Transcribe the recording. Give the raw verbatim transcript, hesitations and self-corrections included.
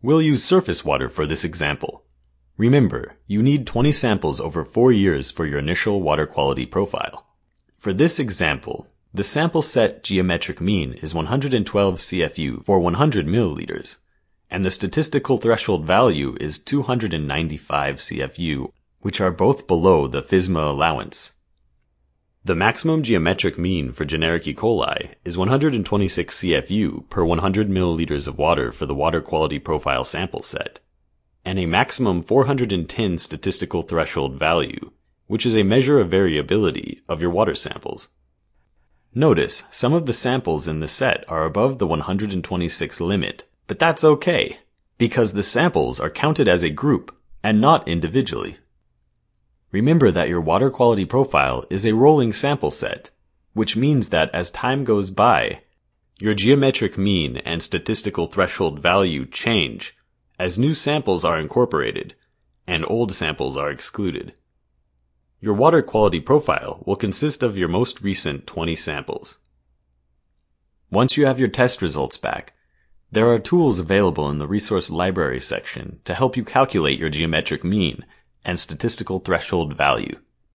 We'll use surface water for this example. Remember, you need twenty samples over four years for your initial water quality profile. For this example, the sample set geometric mean is one hundred twelve C F U for one hundred milliliters, and the statistical threshold value is two hundred ninety-five C F U, which are both below the FSMA allowance. The maximum geometric mean for generic E. coli is one hundred twenty-six C F U per one hundred milliliters of water for the water quality profile sample set, and a maximum four hundred ten statistical threshold value, which is a measure of variability of your water samples. Notice, some of the samples in the set are above the one hundred twenty-six limit, but that's okay, because the samples are counted as a group and not individually. Remember that your water quality profile is a rolling sample set, which means that as time goes by, your geometric mean and statistical threshold value change as new samples are incorporated and old samples are excluded. Your water quality profile will consist of your most recent twenty samples. Once you have your test results back, there are tools available in the resource library section to help you calculate your geometric mean and statistical threshold value.